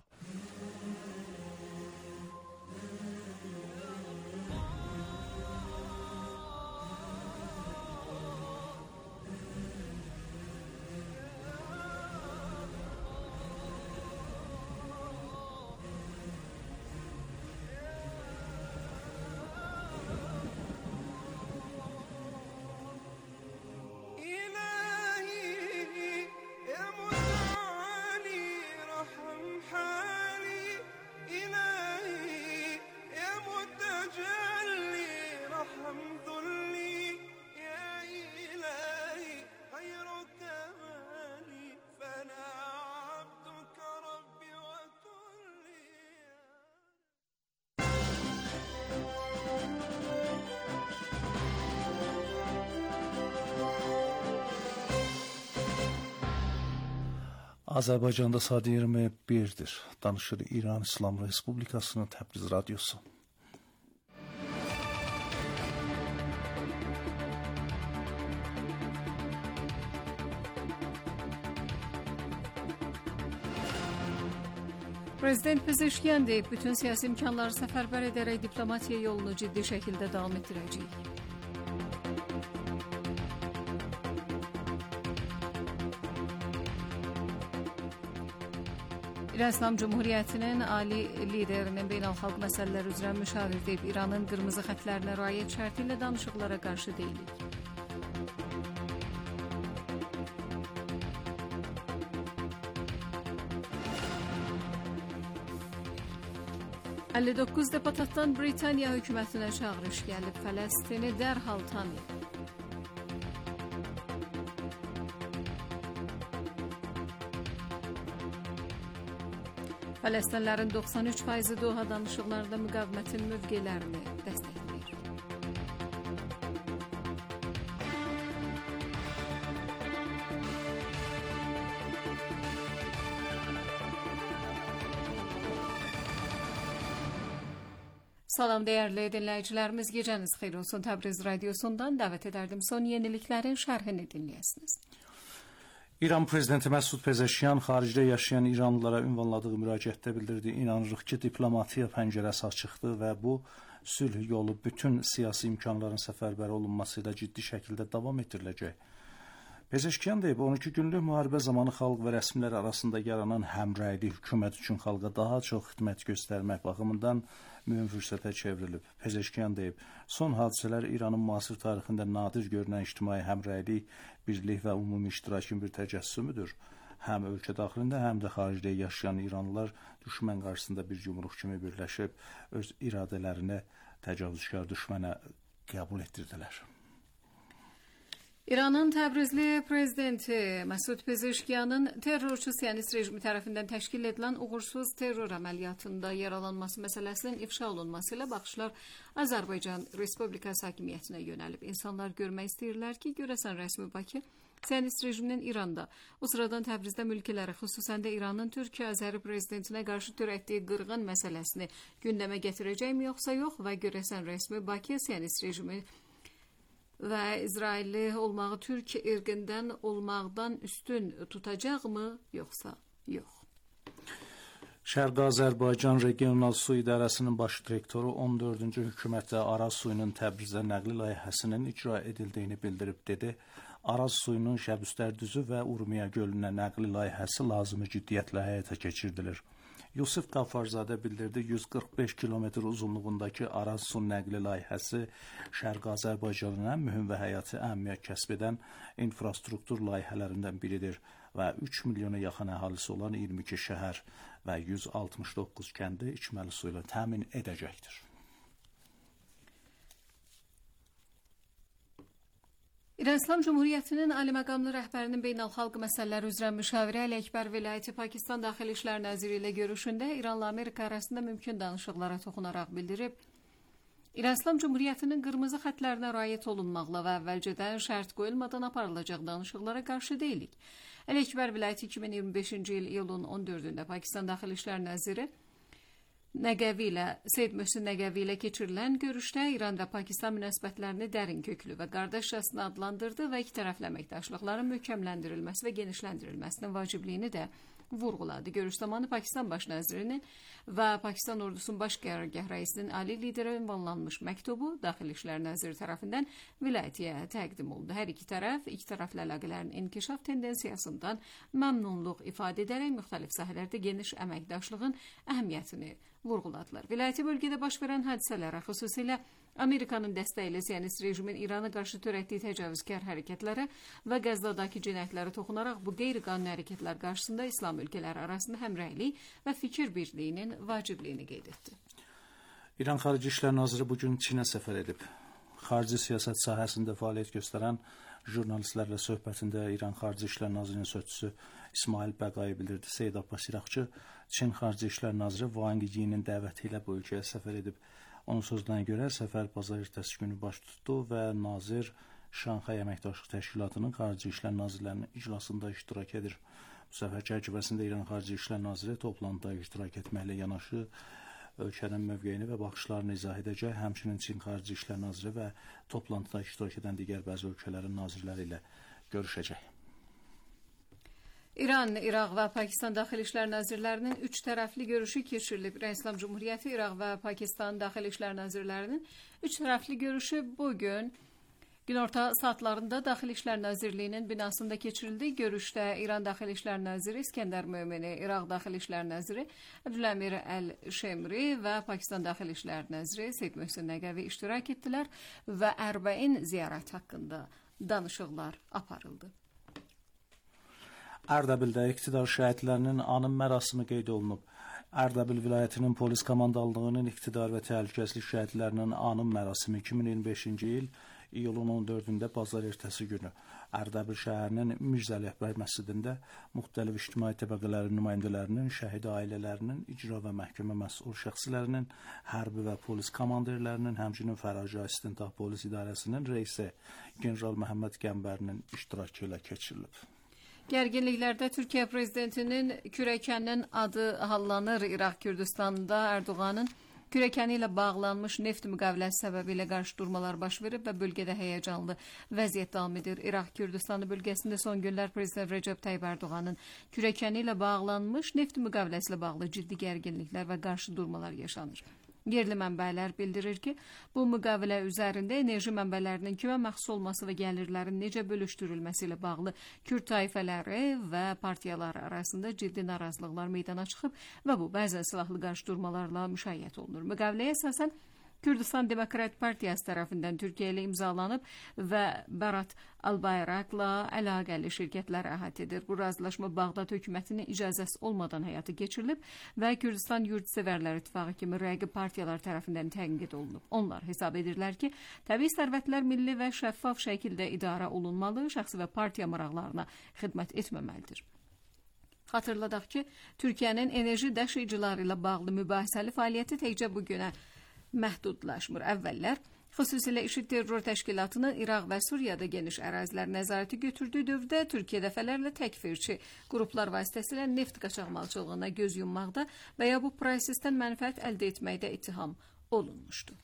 H: Azərbaycanda saat iyirmi birdir. Danışır İran İslam Respublikasının Təbriz radiosu.
I: Prezident Pezeşkiyan deyib, bütün siyasi imkanları səfərbər edərək diplomatiya yolunu ciddi şəkildə davam etdirəcək. İran İslam Cumhuriyyətinin ali liderinin beynəlxalq məsələlər üzrə müşavir deyib, İranın qırmızı xətlərinə riayət şərti ilə danışıqlara qarşı deyilik. əlli doqquz deputatdan Britaniya hökumətinə çağırış gəlib, Fələstini dərhal tanıyıb. Fələstinlərin doxsan üç faizi Doha danışıqlarında müqavimətin mövqelərini dəstəkləyir. Salam dəyərli dinləyicilərimiz, gecəniz xeyir olsun. Təbriz radiosundan dəvət edərdim son yeniliklərin şərhini dinləyəsiniz.
H: İran prezidenti Məsud Pezeşkiyan xaricdə yaşayan İranlılara ünvanladığı müraciətdə bildirdi. İnanırıq ki, diplomatiya pəncərəsi açıqdır və bu sülh yolu bütün siyasi imkanların səfərbər olunması ilə ciddi şəkildə davam etdiriləcək. Pezeşkiyan deyib, on iki günlük müharibə zamanı xalq və rəsmilər arasında yaranan həmrəylik hökumət üçün xalqa daha çox xidmət göstərmək baxımından mühüm fürsətə çevrilib. Pezeşkiyan deyib, son hadisələr İranın müasir tarixində nadir görünən ictimai həmrəylik, birlik və ümumi iştirakın bir təcəssümüdür. Həm ölkə daxilində, həm də xaricdə yaşayan İranlılar düşmən qarşısında bir yumruq kimi birləşib, öz iradələrini təcavüzkar düşmənə qəbul etdirdilər.
I: İranın Təbrizli prezidenti Məsud Pezeşkiyanın terrorçu Siyonist rejimi tərəfindən təşkil edilən uğursuz terror əməliyyatında yaralanması məsələsinin ifşa olunması ilə baxışlar Azərbaycan Respublikası hakimiyyətinə yönəlib. İnsanlar görmək istəyirlər ki, görəsən rəsmi Bakı Siyonist rejiminin İranda, o sıradan Təbrizdə mülkiləri, xüsusən də İranın Türkiyə-Azəri prezidentinə qarşı törətdiyi qırğın məsələsini gündəmə gətirəcəkmi yoxsa yox və görəsən rəsmi Bakı Siyonist rejimi və İsrailli olmağı Türk irqindən olmaqdan üstün tutacaqmı, yoxsa yox?
H: Şərqi Azərbaycan Regional Su İdarəsinin baş direktoru on dördüncü hökumətdə Araz suyunun Təbrizə nəqli layihəsinin icra edildiyini bildirib dedi. Araz suyunun Şəbüstər düzü və Urmiya gölünə nəqli layihəsi lazımi ciddiyyətlə həyata keçirilir. Yusif Qafarzadə bildirdi, yüz qırx beş kilometr uzunluğundakı Araz su nəqli layihəsi Şərqi Azərbaycanın ən mühüm və həyati əhəmiyyət kəsb edən infrastruktur layihələrindən biridir və üç milyona yaxın əhalisi olan iyirmi iki şəhər və yüz altmış doqquz kəndi içməli su ilə təmin edəcəkdir.
I: İran İslam Cumhuriyyətinin Ali Məqamlı rəhbərinin beynəlxalq məsələlər üzrə müşaviri Əli Əkbər Vilayəti Pakistan Daxili İşlər Naziri ilə görüşündə İranla Amerika arasında mümkün danışıqlara toxunaraq bildirib, İran İslam Cumhuriyyətinin qırmızı xətlərinə riayət olunmaqla və əvvəlcədən şərt qoyulmadan aparılacaq danışıqlara qarşı deyilik. Əli Əkbər Vilayəti iki min iyirmi beşinci il iyulun on dördündə Pakistan Daxili İşlər Naziri Nəqəvi ilə, Seyyid Möhsin Nəqəvi ilə keçirilən görüşdə İran və Pakistan münasibətlərini dərin köklü və qardaşcasına adlandırdı və iki tərəfli əməkdaşlıqların möhkəmləndirilməsi və genişləndirilməsinin vacibliyini də vurğuladı. Görüş zamanı Pakistan Baş Nazirinin və Pakistan ordusunun baş qərargah rəisinin ali lideri ünvanlanmış məktubu Daxili İşlər Naziri tərəfindən vilayətiyə təqdim olundu. Hər iki tərəf, iki tərəfli əlaqələrin inkişaf tendensiyasından məmnunluq ifadə edərək müxtəlif sahələrdə geniş əməkdaşlığın əhəmiyyətini vurğuladılar. Vilayəti bölgədə baş verən hadisələrə, xüsusilə Amerikanın dəstəyi ilə Siyonist rejimin İrana qarşı törətdiyi təcavüzkar hərəkətlərə və Qəzzadakı cinayətlərə toxunaraq bu qeyri-qanuni hərəkətlər qarşısında İslam ölkələri arasında həmrəylik və fikir birliyinin vacibliyini qeyd etdi.
H: İran Xarici İşlər Naziri bugün Çinə səfər edib. Xarici siyasət sahəsində fəaliyyət göstərən jurnalistlərlə söhbətində İran Xarici İşlər Nazirinin sözçüsü İsmail Bəqai bildirdi. Seyid Abbas İraqçı Çin Xarici İşlər Naziri Wang Yinin dəvəti ilə bu ölkəyə səfər edib. Onun sözlərinə görə səfər bazar ertəsi günü baş tutdu və nazir Şanxay Əməkdaşlıq Təşkilatının Xarici İşlər Nazirlərinin iclasında iştirak edir. Bu səfər çərçivəsində İran Xarici İşlər Naziri toplantıda iştirak etməklə yanaşı ölkənin mövqeyini və baxışlarını izah edəcək, həmçinin Çin Xarici İşlər Naziri və toplantıda iştirak edən digər bəzi ölkələrin nazirləri ilə görüşəcək.
I: İran, İraq və Pakistan Daxili İşlər Nazirlərinin üç tərəfli görüşü keçirilib. İran İslam Cumhuriyyəti, İraq və Pakistan Daxili İşlər Nazirlərinin üç tərəfli görüşü bugün günorta saatlarında Daxili İşlər Nazirliyinin binasında keçirildi. Görüşdə İran Daxili İşlər Naziri İskəndər Mömini, İraq Daxili İşlər Naziri Əbdüləmir Əl-Şemri və Pakistan Daxili İşlər Naziri Seyyid Möhsin Nəqəvi iştirak etdilər və Ərbəin ziyarət haqqında danışıqlar aparıldı.
H: Ərdəbildə iqtidar şəhidlərinin anım mərasimi qeyd olunub. Ərdəbil vilayətinin polis komandalığının iqtidar və təhlükəsizlik şəhidlərinin anım mərasimi iki min iyirmi beşinci il iyulun on dördündə bazar ertəsi günü Ərdəbil şəhərinin Mirzəli Əkbər məscidində müxtəlif ictimai təbəqələrin nümayəndələrinin, şəhid ailələrinin, icra və məhkəmə məsul şəxslərinin, hərbi və polis komandirlərinin, həmçinin Fəracə İstintaq Polis İdarəsinin reisi General Məhəmməd Qəmbərinin iştirakı ilə keçirilib.
I: Gərginliklərdə Türkiyə prezidentinin kürəkəninin adı hallanır. İraq Kürdistanında Erdoğanın kürəkəni ilə bağlanmış neft müqaviləsi səbəbilə qarşıdurmalar baş verib və bölgədə həyəcanlı vəziyyət davam edir. İraq Kürdistanı bölgəsində son günlər Prezident Recep Tayyip Erdoğanın kürəkəni ilə bağlanmış neft müqaviləsi ilə bağlı ciddi gərginliklər və qarşıdurmalar yaşanır. Yerli mənbələr bildirir ki, bu müqavilə üzərində enerji mənbələrinin kimə məxsus olması və gəlirlərin necə bölüşdürülməsi ilə bağlı Kürd tayfələri və partiyalar arasında ciddi narazılıqlar meydana çıxıb və bu bəzən silahlı qarşıdurmalarla müşayiət olunur. Müqaviləyə əsasən Kürdistan Demokrat Partiyası tərəfindən Türkiyə ilə imzalanıb və Berat Albayrakla əlaqəli şirkətlər əhatə edir. Bu razılaşma Bağdad hökumətinin icazəsi olmadan həyata keçirilib və Kürdistan Yurdsevərlər İttifaqı kimi rəqib partiyalar tərəfindən tənqid olunub. Onlar hesab edirlər ki, təbii sərvətlər milli və şəffaf şəkildə idarə olunmalı, şəxsi və partiya maraqlarına xidmət etməməlidir. Xatırladaq ki, Türkiyənin enerji daşıyıcıları ilə bağlı mübahisəli fəaliyyəti təkcə bu günə məhdudlaşmır. Əvvəllər xüsusilə IŞİD terror təşkilatının İraq və Suriyada geniş ərazilər nəzarəti götürdüyü dövrdə Türkiyə dəfələrlə təkfirçi qruplar vasitəsilə neft qaçaqmalçılığına göz yummaqda və ya bu prosesdən mənfəət əldə etməkdə ittiham olunmuşdu.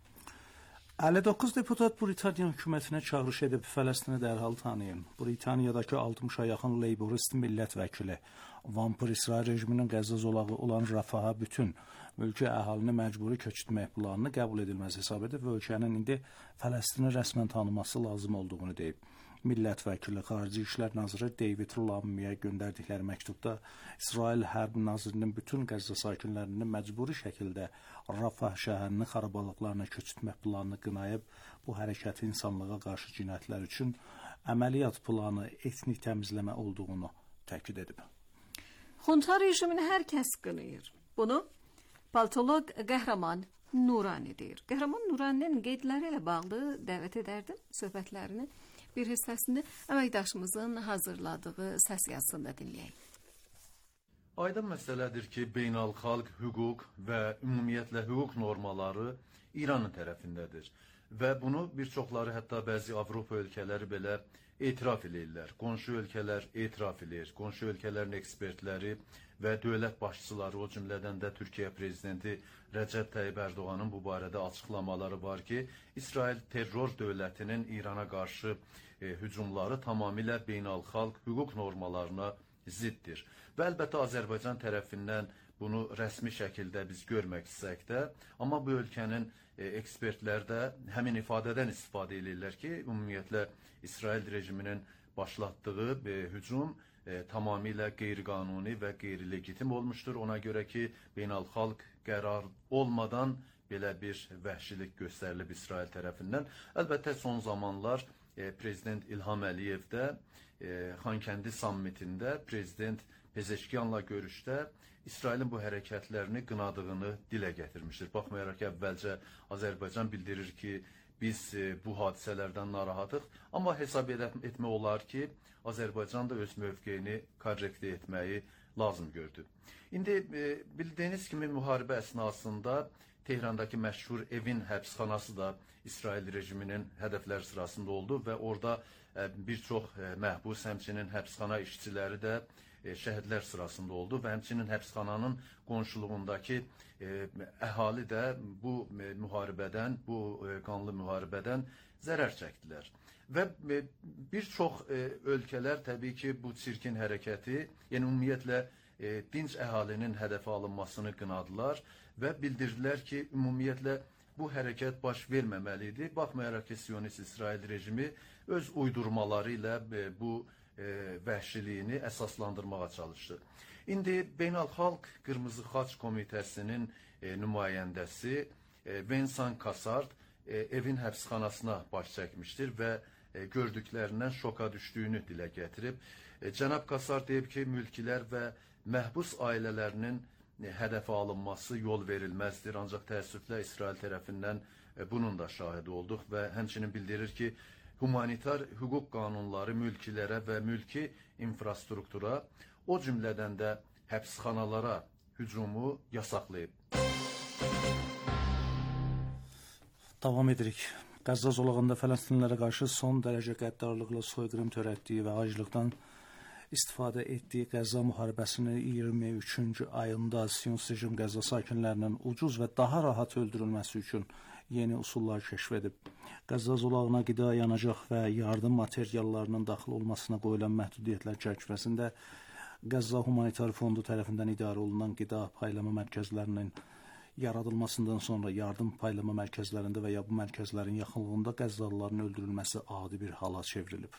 H: əlli doqquz deputat Britaniya hökumətinə çağırış edib Fələstini dərhal tanıyın. Britaniyadakı altmışa yaxın Labourist millət vəkili vampir İsrail rejiminin Qəzza zolağı olan Rafaha bütün mülki əhalini məcburi köçürtmək planını qəbul edilməz hesab edib və ölkənin indi Fələstini rəsmən tanıması lazım olduğunu deyib. Millət vəkili Xarici İşlər Naziri David Lammiyə göndərdikləri məktubda İsrail Hərb Nazirinin bütün Qəzza sakinlərini məcburi şəkildə Rafah şəhərinin xarabalıqlarına köçürtmək planını qınayıb, bu hərəkəti insanlığa qarşı cinayətlər üçün əməliyyat planı etnik təmizləmə olduğunu təkid edib.
I: Xunta rejimini hər kəs qınayır. Bunu politoloq Qəhrəman Nurani deyir. Qəhrəman Nuraninin qeydləri ilə bağlı dəvət edərdim söhbətlərini. Bir hissəsini əməkdaşımızın hazırladığı səs yazısında dinləyək.
J: Aydın məsələdir ki, beynəlxalq hüquq və ümumiyyətlə hüquq normaları İranın tərəfindədir. Və bunu bir çoxları, hətta bəzi Avropa ölkələri belə etiraf edirlər. Qonşu ölkələr etiraf edir. Qonşu ölkələrin ekspertləri və dövlət başçıları, o cümlədən də Türkiyə prezidenti Rəcəb Tayyib Ərdoğanın bu barədə açıqlamaları var ki, İsrail terror dövlətinin İrana qarşı e, hücumları tamamilə beynəlxalq hüquq normalarına ziddir. Və əlbəttə Azərbaycan tərəfindən bunu rəsmi şəkildə biz görmək istəsək də, amma bu ölkənin e, ekspertlər də həmin ifadədən istifadə edirlər ki, ümumiyyətlə İsrail rejiminin başlatdığı e, hücum e, tamamilə qeyri-qanuni və qeyri-legitim olmuşdur. Ona görə ki, beynəlxalq qərar olmadan belə bir vəhşilik göstərilib İsrail tərəfindən. Əlbəttə son zamanlar e, Prezident İlham Əliyev də e, Xankəndi sammitində Prezident Pezeşkiyanla görüşdə İsrailin bu hərəkətlərini qınadığını dilə gətirmişdir. Baxmayaraq ki, əvvəlcə Azərbaycan bildirir ki, biz e, bu hadisələrdən narahatıq, amma hesab etmək olar ki, Azərbaycan da öz mövqeyini korrektə etməyi lazım gördü. İndi e, bildiyiniz kimi müharibə əsnasında Tehrandakı məşhur Evin həbsxanası da İsrail rejiminin hədəflər sırasında oldu və orada e, bir çox e, məhbus, həmçinin həbsxana işçiləri də e, şəhidlər sırasında oldu və həmçinin həbsxananın qonşuluğundakı e, əhali də bu e, müharibədən, bu e, qanlı müharibədən zərər çəkdilər. Və e, bir çox e, ölkələr təbii ki, bu çirkin hərəkəti, yəni ümumiyyətlə e, dinc əhalinin hədəfə alınmasını qınadılar və bildirdilər ki, ümumiyyətlə bu hərəkət baş verməməlidir. Baxmayaraq ki, Siyonist İsrail rejimi öz uydurmaları ilə e, bu e, vəhşiliyini əsaslandırmağa çalışdı. İndi Beynəlxalq Qırmızı Xaç Komitəsinin e, nümayəndəsi e, Vincent Cassard e, evin həbsxanasına baş çəkmişdir və e, gördüklərindən şoka düşdüyünü dilə gətirib. E, Cənab Cassard deyib ki, mülkilər və məhbus ailələrinin hədəfə alınması yol verilməzdir. Ancaq təəssüflə İsrail tərəfindən bunun da şahidi olduq və həmçinin bildirir ki, humanitar hüquq qanunları mülkilərə və mülki infrastruktura, o cümlədən də həbsxanalara hücumu yasaqlayıb.
H: Davam edirik. Qəzza zolağında Fələstinlilərə qarşı son dərəcə qəddarlıqla soyqırım törətdiyi və aclıqdan istifadə etdiyi Qəzza müharibəsinin iyirmi üçüncü ayında Siyonist rejim Qəzza sakinlərinin ucuz və daha rahat öldürülməsi üçün yeni usullar kəşf edib. Qəzza zolağına qida, yanacaq və yardım materiallarının daxil olmasına qoyulan məhdudiyyətlər çərçivəsində Qəzza Humanitar Fondu tərəfindən idarə olunan qida paylama mərkəzlərinin yaradılmasından sonra yardım paylama mərkəzlərində və ya bu mərkəzlərin yaxınlığında Qəzzalıların öldürülməsi adi bir hala çevrilib.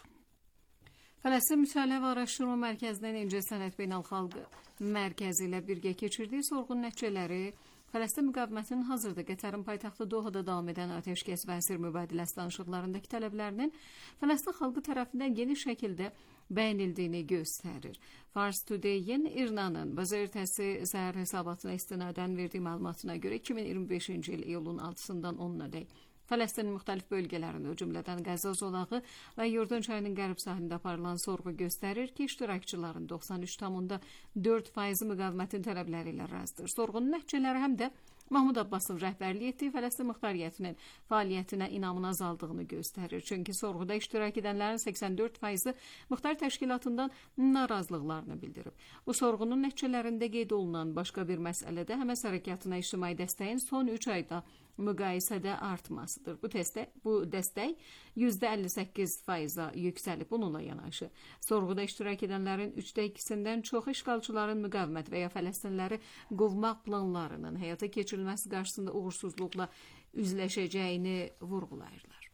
I: Fələstin Müsəlləh və Araşdırma Mərkəzinin İncəsənət Beynəlxalq Mərkəzi ilə birgə keçirdiyi sorğunun nəticələri Fələstin müqavimətinin hazırda Qətərin paytaxtı Dohada davam edən atəşkəs və əsir mübadiləsi danışıqlarındakı tələblərinin Fələstin xalqı tərəfindən geniş şəkildə bəyənildiyini göstərir. Fars Today-in İrnanın bazar ertəsi səhər hesabatına istinadən verdiyi məlumatına görə iki min iyirmi beşinci il iyulun altısından onuna dək Fələstinin müxtəlif bölgələrində, o cümlədən Qəzza zolağı və Yordan çayının qərb sahilində aparılan sorğu göstərir ki, iştirakçıların doxsan üç tam dörd faizi müqavimətin tələbləri ilə razıdır. Sorğunun nəticələri həm də Mahmud Abbasov rəhbərlik etdiyi Fələstin muxtariyyətinin fəaliyyətinə inamın azaldığını göstərir. Çünki sorğuda iştirak edənlərin səksən dörd faizi muxtar təşkilatından narazılıqlarını bildirib. Bu sorğunun nəticələrində qeyd olunan başqa bir məsələ də Həməs hərəkatına ictimai dəstəyin son üç ayda müqayisədə artmasıdır. Bu dəstək, bu dəstək yüzdə əlli səkkiz faiza yüksəlib. Bununla yanaşı, sorğuda iştirak edənlərin üçdə ikisindən çox işğalçıların müqavimət və ya Fələstinləri qovmaq planlarının həyata keçirilməsi qarşısında uğursuzluqla üzləşəcəyini vurğulayırlar.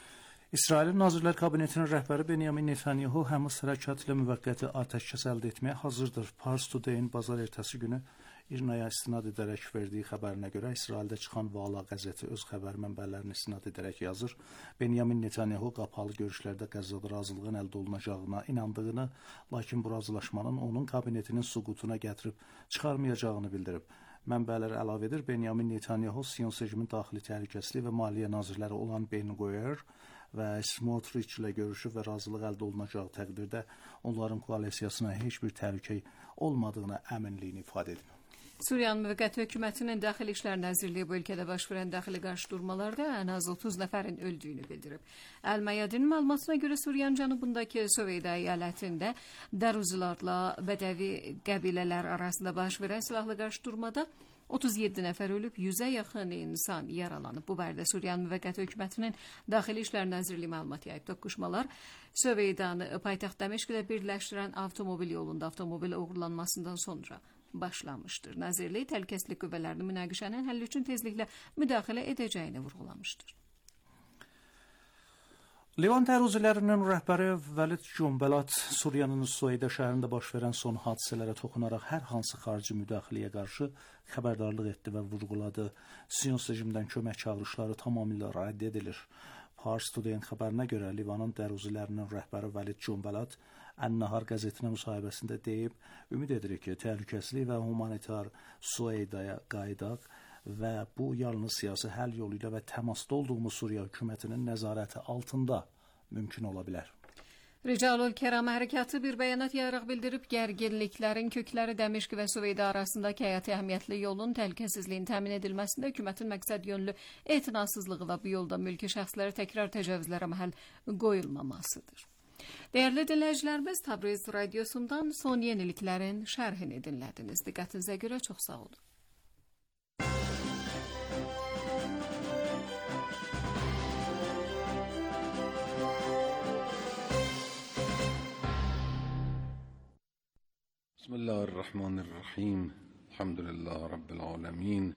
H: İsrailin Nazirlər Kabinetinin rəhbəri Benyamin Netanyahu Həmas hərəkatı ilə müvəqqəti atəşkəs əldə etməyə hazırdır. Pars Today-in bazar ertəsi günü İrnaya istinad edərək verdiyi xəbərinə görə İsraildə çıxan Vala qəzeti öz xəbər mənbələrini istinad edərək yazır. Benyamin Netanyahu qapalı görüşlərdə Qəzzada razılığın əldə olunacağına inandığını, lakin bu razılaşmanın onun kabinetinin süqutuna gətirib çıxarmayacağını bildirib. Mənbələr əlavə edir, Benyamin Netanyahu Siyonist rejimin daxili təhlükəsizlik və maliyyə nazirləri olan Ben Gvir və Smotrich ilə görüşüb və razılıq əldə olunacağı təqdirdə onların koalisiyasına heç bir təhlükə olmadığına əminliyini ifadə edib.
I: Suriyanın müvəqqəti hökumətinin Daxili İşlər Nazirliyi bu ölkədə baş verən daxili qarşıdurmalarda ən az otuz nəfərin öldüyünü bildirib. Əl-Mayadinin məlumatına görə Suriyanın cənubundakı Söveyda əyalətində Dəruzilarla Bədəvi qəbilələr arasında baş verən silahlı qarşıdurmada otuz yeddi nəfər ölüb, yüzə yaxın insan yaralanıb. Bu barədə Suriyanın müvəqqəti hökumətinin Daxili İşlər Nazirliyi məlumat yayıb. Toqquşmalar Söveydanı paytaxt Dəməşq ilə birləşdirən avtomobil yolunda avtomobil oğurlanmasından sonra başlamışdır. Nazirlik təhlükəsizlik qüvvələrinin münaqişənin həlli üçün tezliklə müdaxilə edəcəyini vurğulamışdır.
H: Livan təhrüzülərinin rəhbəri Vəlid Cumbelat Suriyanın Süveyda şəhərində baş verən son hadisələrə toxunaraq hər hansı xarici müdaxiləyə qarşı xəbərdarlıq etdi və vurğuladı. Siyonist rejimdən kömək çağırışları tamamilə rədd edilir. Pars Today-in xəbərinə görə Livanın tərüzülərinin rəhbəri Vəlid Cumbelat Ən-Nahar qəzetinə müsahibəsində deyib, ümid edirik ki, təhlükəsizlik və humanitar Süveydaya qayıdaq və bu yalnız siyasi həll yolu ilə və təmasda olduğumuz Suriya hökumətinin nəzarəti altında mümkün ola bilər.
I: Ricalul Kəram hərəkatı bir bəyanat yayaraq bildirib, gərginliklərin kökləri Dəməşq və Süveyda arasındakı həyati əhəmiyyətli yolun təhlükəsizliyin təmin edilməsində hökumətin məqsəd yönlü etinasızlığı və bu yolda mülki şəxslərə təkrar təcavüzlərə məhəl qoyulmamasıdır. Dəyərli dinləyicilərimiz, Təbriz radiosundan son yeniliklərin şərhini dinlədiniz. Diqqətinizə görə çox sağ olun.
D: Bismillahirrahmanirrahim. Elhamdülillah Rabbil alemin.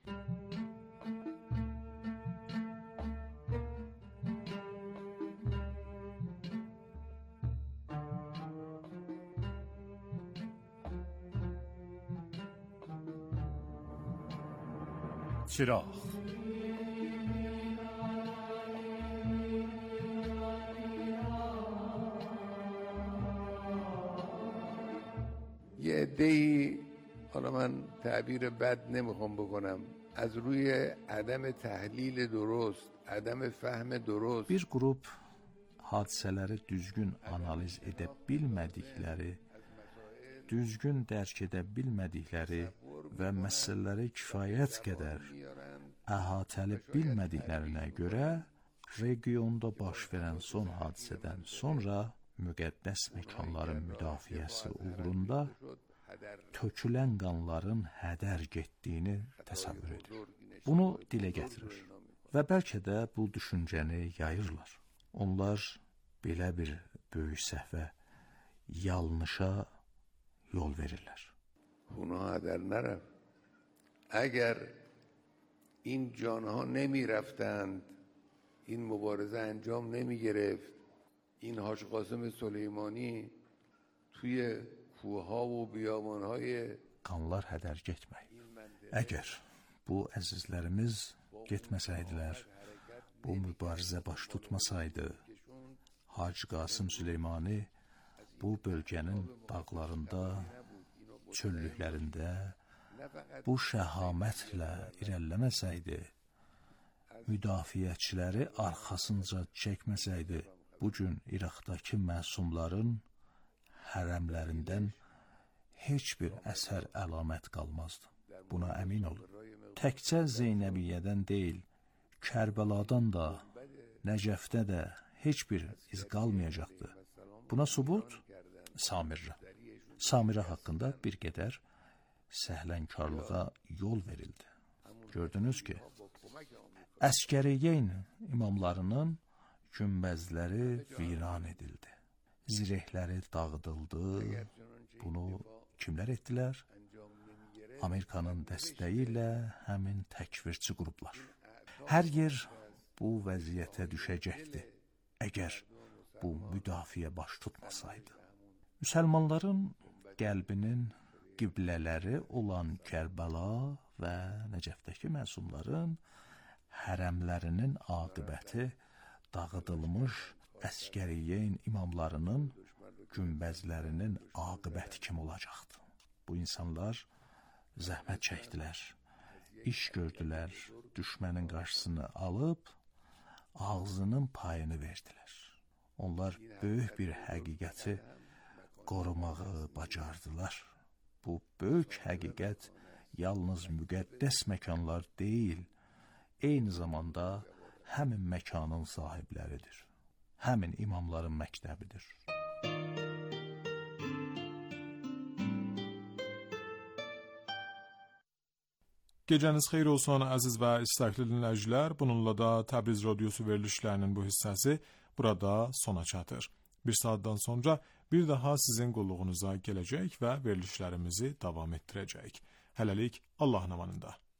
K: چراغ
L: یه عده‌ای، حالا من تعبیر بد نمیخوام بکنم، از روی عدم تحلیل درست، عدم فهم درست
H: bir qrup hadisələri düzgün analiz edə bilmədikləri, düzgün dərk edə bilmədikləri və məsələləri kifayət qədər əhatəli bilmədiklərinə görə regionda baş verən son hadisədən sonra müqəddəs məkanların müdafiəsi uğrunda tökülən qanların hədər getdiyini təsəvvür edir. Bunu dilə gətirir və bəlkə də bu düşüncəni yayırlar. Onlar belə bir böyük səhvə, yanlışa yol verirlər.
L: Buna hədər nərəf. Əgər این جانها نمی رفتند، این مبارزه انجام نمی گرفت، این حاج قاسم سلیمانی توی کوهها و بیابانهای
H: qanlar hədər getməyib. Əgər bu əzizlərimiz getməsəydilər, bu mübarizə baş tutmasaydı, Hacı Qasım Süleymani bu bölgənin dağlarında, çöllüklərində bu şəhamətlə irəliləməsəydi, müdafiəçiləri arxasınca çəkməsəydi, bugün İraqdakı məsumların hərəmlərindən heç bir əsər əlamət qalmazdı. Buna əmin olun. Təkcə Zeynəbiyyədən deyil, Kərbəladan da, Nəcəfdə də heç bir iz qalmayacaqdı. Buna subut Samirə. Samirə haqqında bir qədər səhlənkarlığa yol verildi. Gördünüz ki, Əskəriyyeyn imamlarının günbəzləri viran edildi. Zirehləri dağıdıldı. Bunu kimlər etdilər? Amerikanın dəstəyi ilə həmin təkvirçi qruplar. Hər yer bu vəziyyətə düşəcəkdi, əgər bu müdafiə baş tutmasaydı. Müsəlmanların qəlbinin qiblələri olan Kərbəla və Nəcəfdəki məsumların hərəmlərinin aqibəti dağıdılmış Əskəriyyeyn imamlarının günbəzlərinin aqibəti kimi olacaqdı. Bu insanlar zəhmət çəkdilər, iş gördülər, düşmənin qarşısını alıb, ağzının payını verdilər. Onlar böyük bir həqiqəti qorumağı bacardılar. Bu böyük həqiqət yalnız müqəddəs məkanlar deyil, eyni zamanda həmin məkanın sahibləridir. Həmin imamların məktəbidir.
A: Gecəniz xeyir olsun əziz və istəkli dinləyicilər. Bununla da Təbriz Radiosu verilişlərinin bu hissəsi burada sona çatır. Bir saatdan sonra bir daha sizin qulluğunuza gələcək və verilişlərimizi davam etdirəcək. Hələlik Allahın amanında.